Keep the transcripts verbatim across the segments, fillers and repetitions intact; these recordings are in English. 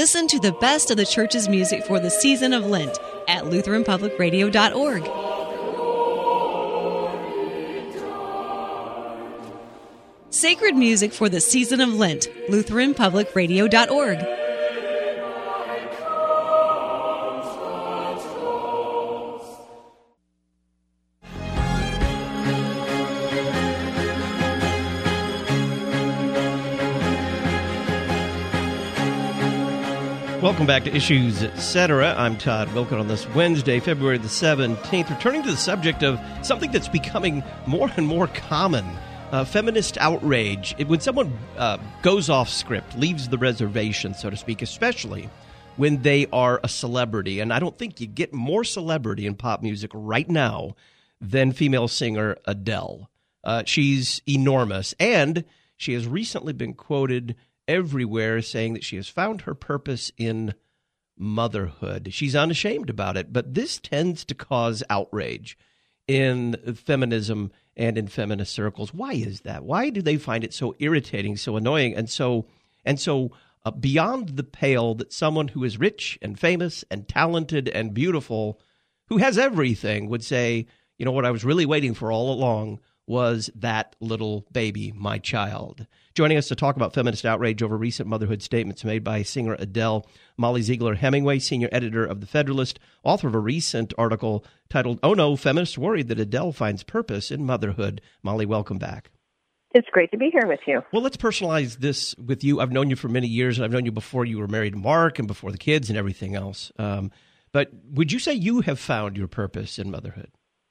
Listen to the best of the church's music for the season of Lent at Lutheran Public Radio dot org. Sacred music for the season of Lent, Lutheran Public Radio dot org. Welcome back to Issues, et cetera. I'm Todd Wilken on this Wednesday, February the seventeenth, returning to the subject of something that's becoming more and more common, uh, feminist outrage. It, when someone uh, goes off script, leaves the reservation, so to speak, especially when they are a celebrity. And I don't think you get more celebrity in pop music right now than female singer Adele. Uh, she's enormous, and she has recently been quoted everywhere saying that she has found her purpose in motherhood. She's unashamed about it, but this tends to cause outrage in feminism and in feminist circles. Why is that? Why do they find it so irritating, so annoying, and so and so uh, beyond the pale that someone who is rich and famous and talented and beautiful, who has everything, would say, you know, what I was really waiting for all along was that little baby, my child. Joining us to talk about feminist outrage over recent motherhood statements made by singer Adele, Molly Ziegler Hemingway, senior editor of The Federalist, author of a recent article titled, "Oh No, Feminists Worried That Adele Finds Purpose in Motherhood." Molly, welcome back. It's great to be here with you. Well, let's personalize this with you. I've known you for many years, and I've known you before you were married to Mark and before the kids and everything else. Um, but would you say you have found your purpose in motherhood?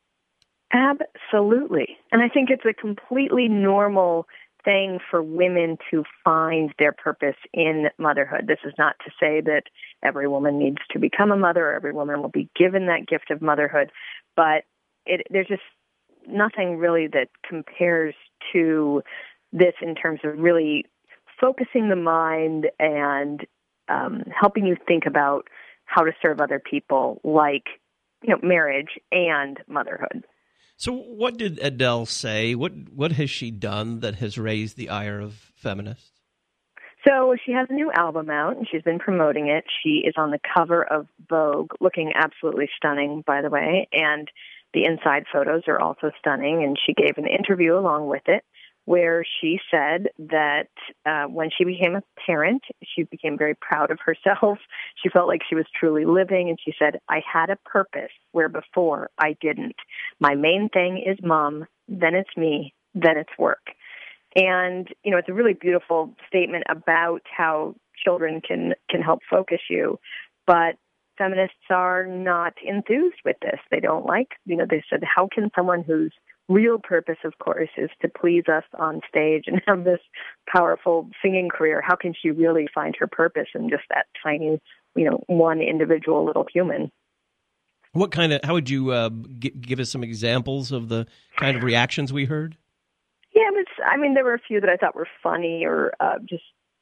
Absolutely. And I think it's a completely normal thing for women to find their purpose in motherhood. This is not to say that every woman needs to become a mother or every woman will be given that gift of motherhood, but it, there's just nothing really that compares to this in terms of really focusing the mind and um, helping you think about how to serve other people, like, you know, marriage and motherhood. So what did Adele say? What what has she done that has raised the ire of feminists? So she has a new album out, and she's been promoting it. She is on the cover of Vogue, looking absolutely stunning, by the way, and the inside photos are also stunning, and she gave an interview along with it where she said that uh, when she became a parent, she became very proud of herself. She felt like she was truly living, and she said, "I had a purpose where before I didn't. My main thing is mom, then it's me, then it's work." And, you know, it's a really beautiful statement about how children can, can help focus you, but feminists are not enthused with this. They don't like, you know, they said, how can someone whose real purpose, of course, is to please us on stage and have this powerful singing career, how can she really find her purpose in just that tiny, you know, one individual little human? What kind of, how would you uh, g- give us some examples of the kind of reactions we heard? Yeah, it was, I mean, there were a few that I thought were funny or uh, just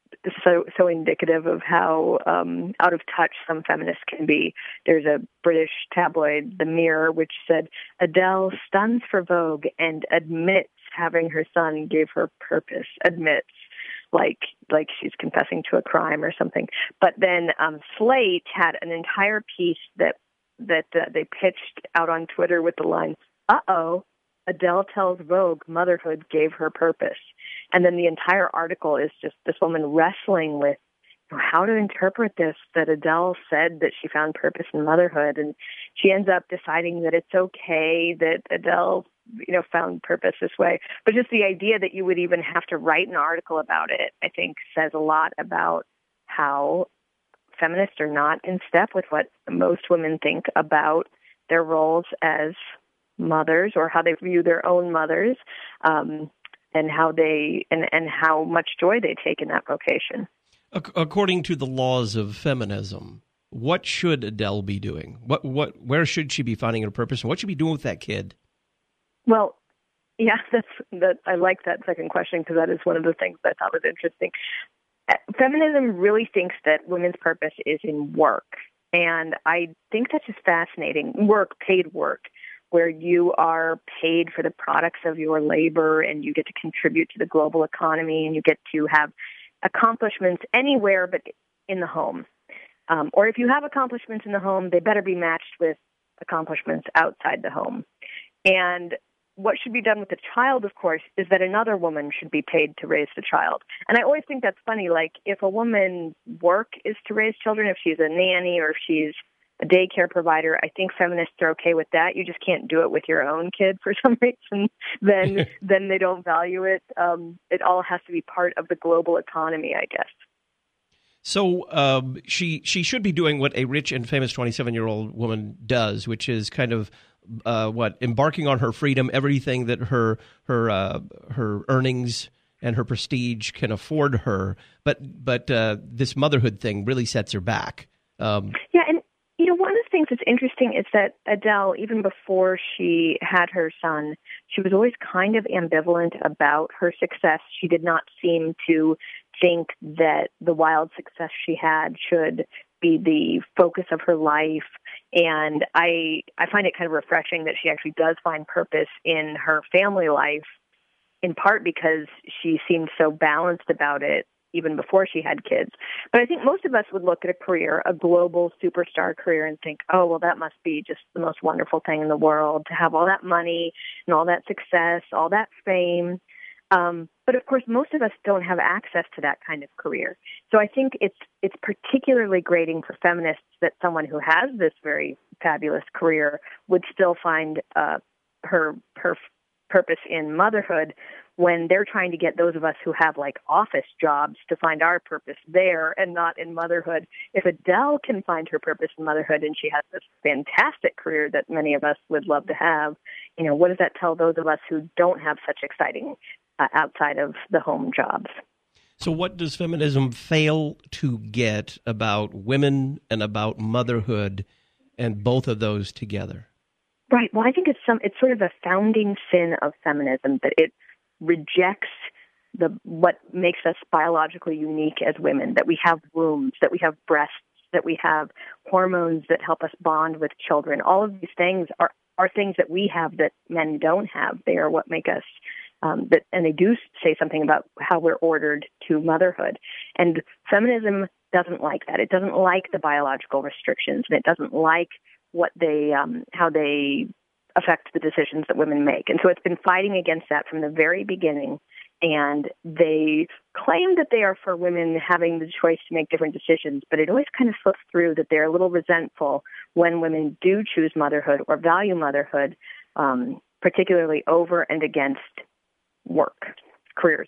so so indicative of how um, out of touch some feminists can be. There's a British tabloid, The Mirror, which said, "Adele stuns for Vogue and admits having her son gave her purpose." Admits, like like she's confessing to a crime or something. But then um, Slate had an entire piece that that uh, they pitched out on Twitter with the line, "Uh-oh, Adele tells Vogue motherhood gave her purpose." And then the entire article is just this woman wrestling with how to interpret this, that Adele said that she found purpose in motherhood. And she ends up deciding that it's okay that Adele, you know, found purpose this way. But just the idea that you would even have to write an article about it, I think says a lot about how feminists are not in step with what most women think about their roles as mothers or how they view their own mothers. Um, and how they and, and how much joy they take in that vocation. According to the laws of feminism, what should Adele be doing? What what where should she be finding her purpose, and what should she be doing with that kid? Well, yeah, that's that. I like that second question because that is one of the things that I thought was interesting. Feminism really thinks that women's purpose is in work, and I think that's just fascinating. Work, paid work, where you are paid for the products of your labor and you get to contribute to the global economy and you get to have accomplishments anywhere but in the home. Um, or if you have accomplishments in the home, they better be matched with accomplishments outside the home. And what should be done with the child, of course, is that another woman should be paid to raise the child. And I always think that's funny. Like, if a woman's work is to raise children, if she's a nanny or if she's a daycare provider, I think feminists are okay with that. You just can't do it with your own kid for some reason. Then, then they don't value it. Um, it all has to be part of the global economy, I guess. So um, she she should be doing what a rich and famous twenty-seven-year-old woman does, which is kind of uh, what embarking on her freedom, everything that her her uh, her earnings and her prestige can afford her. But but uh, this motherhood thing really sets her back. Um, yeah, and you know, one of the things that's interesting is that Adele, even before she had her son, she was always kind of ambivalent about her success. She did not seem to think that the wild success she had should be the focus of her life. And I I find it kind of refreshing that she actually does find purpose in her family life, in part because she seemed so balanced about it even before she had kids. But I think most of us would look at a career, a global superstar career, and think, oh, well, that must be just the most wonderful thing in the world to have all that money and all that success, all that fame. Um, but of course, most of us don't have access to that kind of career. So I think it's it's particularly grating for feminists that someone who has this very fabulous career would still find uh, her her purpose in motherhood when they're trying to get those of us who have like office jobs to find our purpose there and not in motherhood. If Adele can find her purpose in motherhood and she has this fantastic career that many of us would love to have, you know, what does that tell those of us who don't have such exciting uh, outside of the home jobs? So what does feminism fail to get about women and about motherhood and both of those together? Right. Well, I think it's some it's sort of a founding sin of feminism that it rejects the what makes us biologically unique as women, that we have wombs, that we have breasts, that we have hormones that help us bond with children. All of these things are, are things that we have that men don't have. They are what make us, um, that, and they do say something about how we're ordered to motherhood. And feminism doesn't like that. It doesn't like the biological restrictions, and it doesn't like what they, um, how they affect the decisions that women make. And so it's been fighting against that from the very beginning. And they claim that they are for women having the choice to make different decisions, but it always kind of slips through that they're a little resentful when women do choose motherhood or value motherhood, um, particularly over and against work, careers.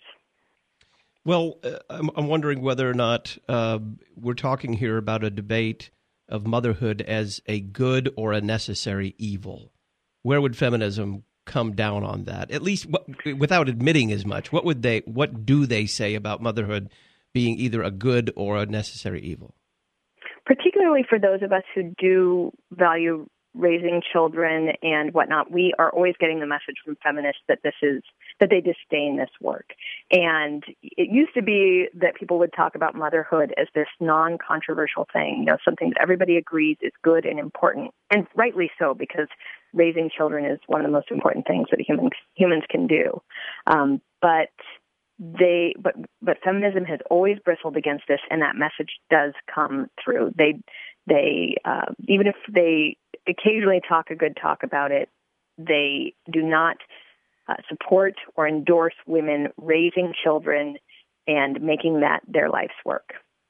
Well, uh, I'm, I'm wondering whether or not uh, we're talking here about a debate of motherhood as a good or a necessary evil. Where would feminism come down on that? At least w- without admitting as much, what would they, what do they say about motherhood being either a good or a necessary evil? Particularly for those of us who do value raising children and whatnot, we are always getting the message from feminists that this is, that they disdain this work. And it used to be that people would talk about motherhood as this non-controversial thing, you know, something that everybody agrees is good and important, and rightly so, because raising children is one of the most important things that humans humans can do. Um, but they, but but feminism has always bristled against this, and that message does come through. They they uh, even if they occasionally talk a good talk about it, they do not uh, support or endorse women raising children and making that their life's work.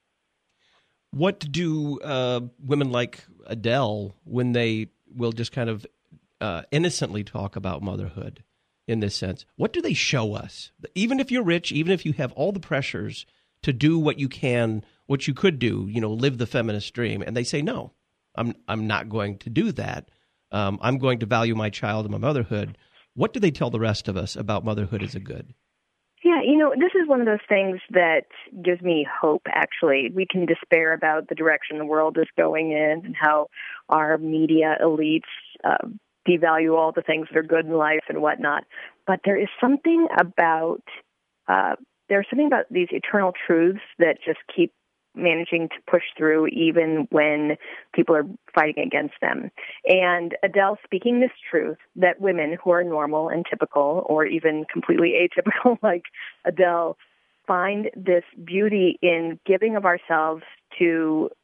What do uh, women like Adele, when they will just kind of uh, innocently talk about motherhood in this sense, what do they show us? Even if you're rich, even if you have all the pressures to do what you can, what you could do, you know, live the feminist dream, and they say, no, I'm I'm not going to do that. Um, I'm going to value my child and my motherhood. What do they tell the rest of us about motherhood as a good? Yeah, you know, this is one of those things that gives me hope, actually. We can despair about the direction the world is going in and how our media elites uh, devalue all the things that are good in life and whatnot. But there is something about, uh, there's something about these eternal truths that just keep managing to push through even when people are fighting against them. And Adele speaking this truth that women who are normal and typical, or even completely atypical like Adele, find this beauty in giving of ourselves to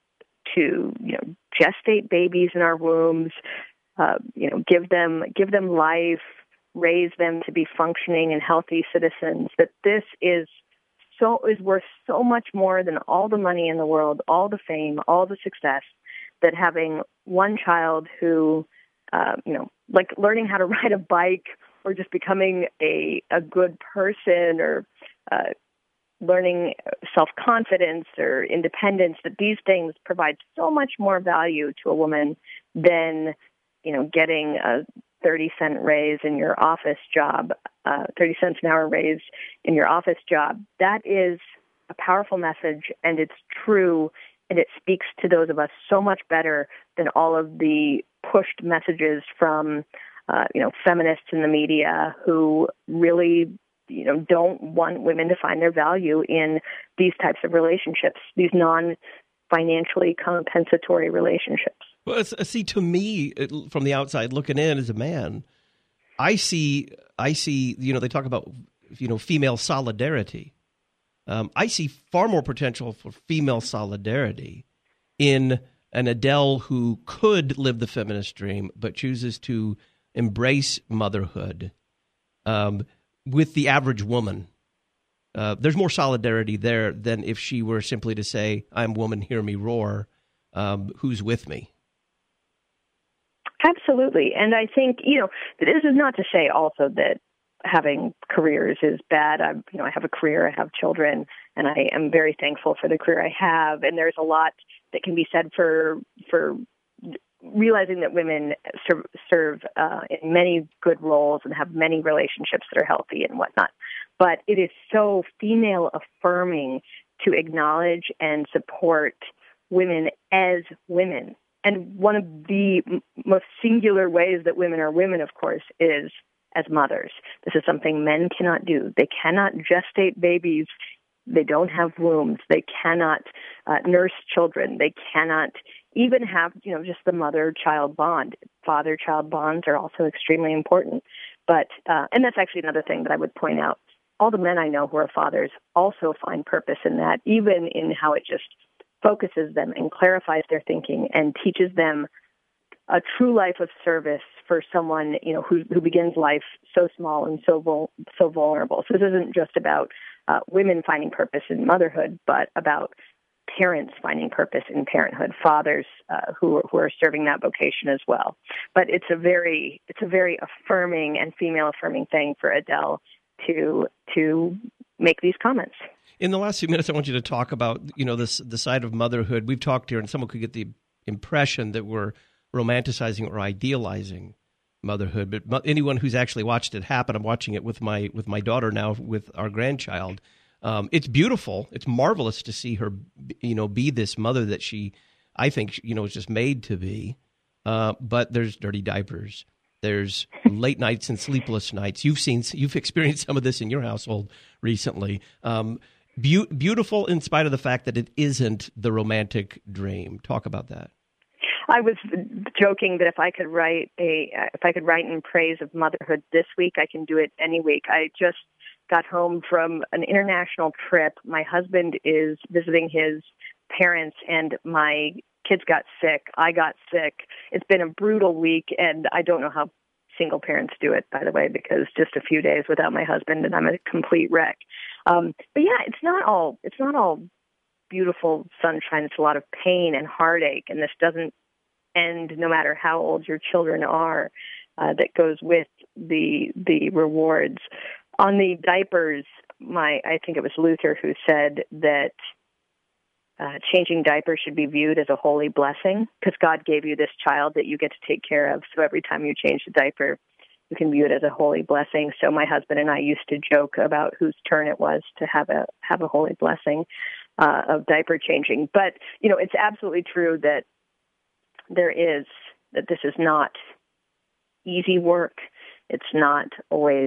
to, you know, gestate babies in our wombs, uh, you know, give them give them life, raise them to be functioning and healthy citizens, that this is so is worth so much more than all the money in the world, all the fame, all the success, that having one child who, uh, you know, like learning how to ride a bike or just becoming a, a good person or uh, learning self-confidence or independence, that these things provide so much more value to a woman than, you know, getting a thirty cent raise in your office job, uh, thirty cents an hour raise in your office job. That is a powerful message, and it's true, and it speaks to those of us so much better than all of the pushed messages from, uh, you know, feminists in the media who really, you know, don't want women to find their value in these types of relationships, these non-financially compensatory relationships. Well, it's, see, to me, from the outside looking in as a man, I see, I see, you know, they talk about, you know, female solidarity. Um, I see far more potential for female solidarity in an Adele who could live the feminist dream, but chooses to embrace motherhood um, with the average woman. Uh, there's more solidarity there than if she were simply to say, "I'm woman, hear me roar. Um, who's with me?" Absolutely. And I think, you know, this is not to say also that having careers is bad. I, you know, I have a career, I have children, and I am very thankful for the career I have. And there's a lot that can be said for for realizing that women serve, serve uh, in many good roles and have many relationships that are healthy and whatnot. But it is so female affirming to acknowledge and support women as women. And one of the m- most singular ways that women are women, of course, is as mothers. This is something men cannot do. They cannot gestate babies. They don't have wombs. They cannot uh, nurse children. They cannot even have, you know, just the mother-child bond. Father-child bonds are also extremely important. But, uh, and that's actually another thing that I would point out. All the men I know who are fathers also find purpose in that, even in how it just focuses them and clarifies their thinking and teaches them a true life of service for someone, you know, who who begins life so small and so vul- so vulnerable. So this isn't just about uh, women finding purpose in motherhood, but about parents finding purpose in parenthood, fathers uh, who are, who are serving that vocation as well. But it's a very it's a very affirming and female affirming thing for Adele to to make these comments. In the last few minutes, I want you to talk about, you know, this the side of motherhood. We've talked here, and someone could get the impression that we're romanticizing or idealizing motherhood. But mo- anyone who's actually watched it happen, I'm watching it with my with my daughter now, with our grandchild. Um, it's beautiful. It's marvelous to see her, you know, be this mother that she, I think, you know, is just made to be. Uh, but there's dirty diapers. There's late nights and sleepless nights. You've seen, you've experienced some of this in your household recently. Um, Be- beautiful in spite of the fact that it isn't the romantic dream. Talk about that. I was joking that if I could write a if I could write in praise of motherhood this week, I can do it any week. I just got home from an international trip. My husband is visiting his parents, and my kids got sick. I got sick. It's been a brutal week, and I don't know how single parents do it, by the way, because just a few days without my husband, and I'm a complete wreck. Um, but yeah, it's not all it's not all beautiful sunshine. It's a lot of pain and heartache, and this doesn't end no matter how old your children are. Uh, that goes with the the rewards. On the diapers, my I think it was Luther who said that uh, changing diapers should be viewed as a holy blessing because God gave you this child that you get to take care of. So every time you change the diaper, you can view it as a holy blessing. So my husband and I used to joke about whose turn it was to have a have a holy blessing uh, of diaper changing. But you know, it's absolutely true that there is that this is not easy work. It's not always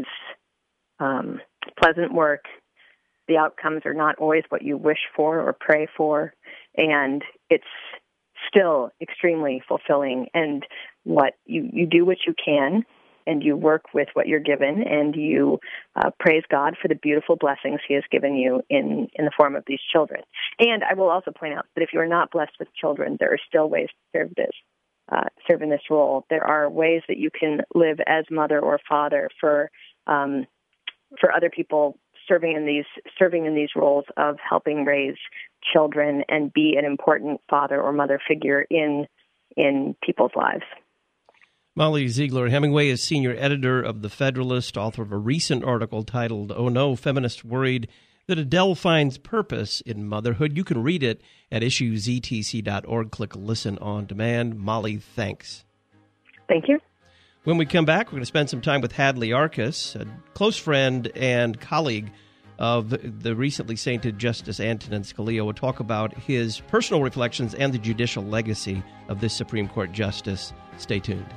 um, pleasant work. The outcomes are not always what you wish for or pray for, and it's still extremely fulfilling. And what you, you do what you can, and you work with what you're given, and you uh, praise God for the beautiful blessings He has given you in, in the form of these children. And I will also point out that if you are not blessed with children, there are still ways to serve this, uh, serve in this role. There are ways that you can live as mother or father for um, for other people, serving in these serving in these roles of helping raise children and be an important father or mother figure in in people's lives. Molly Ziegler Hemingway is senior editor of The Federalist, author of a recent article titled, "Oh No, Feminists Worried That Adele Finds Purpose in Motherhood." You can read it at issues e t c dot org. Click Listen on Demand. Molly, thanks. Thank you. When we come back, we're going to spend some time with Hadley Arkes, a close friend and colleague of the recently sainted Justice Antonin Scalia. We'll talk about his personal reflections and the judicial legacy of this Supreme Court justice. Stay tuned.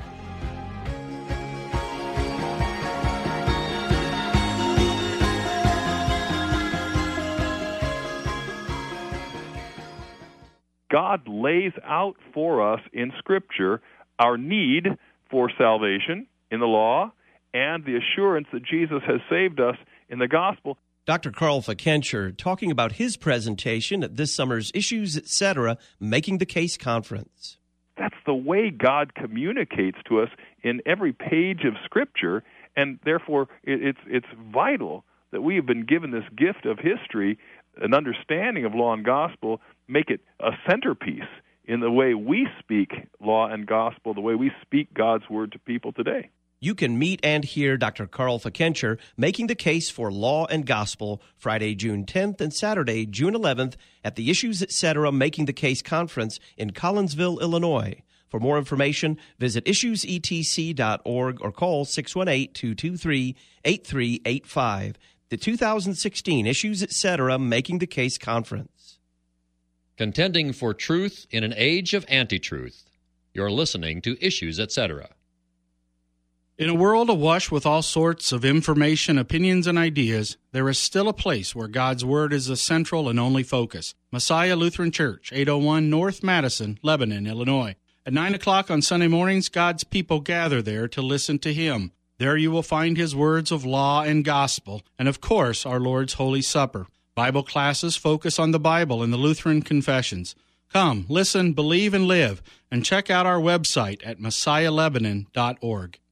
God lays out for us in Scripture our need for salvation in the law and the assurance that Jesus has saved us in the gospel. Doctor Carl Fickenscher talking about his presentation at this summer's Issues, et cetera, Making the Case Conference. That's the way God communicates to us in every page of Scripture, and therefore it's it's vital that we have been given this gift of history, an understanding of law and gospel, make it a centerpiece in the way we speak law and gospel, the way we speak God's word to people today. You can meet and hear Doctor Carl Fickenscher making the case for law and gospel Friday, June tenth and Saturday, June eleventh at the Issues, et cetera, Making the Case Conference in Collinsville, Illinois. For more information, visit issues e t c dot org or call six one eight, two two three, eight three eight five. The two thousand sixteen Issues, et cetera, Making the Case Conference. Contending for truth in an age of anti-truth. You're listening to Issues, et cetera. In a world awash with all sorts of information, opinions, and ideas, there is still a place where God's Word is the central and only focus. Messiah Lutheran Church, eight oh one North Madison, Lebanon, Illinois. At nine o'clock on Sunday mornings, God's people gather there to listen to Him. There you will find His words of law and gospel, and of course, our Lord's Holy Supper. Bible classes focus on the Bible and the Lutheran confessions. Come, listen, believe, and live, and check out our website at messiah lebanon dot org.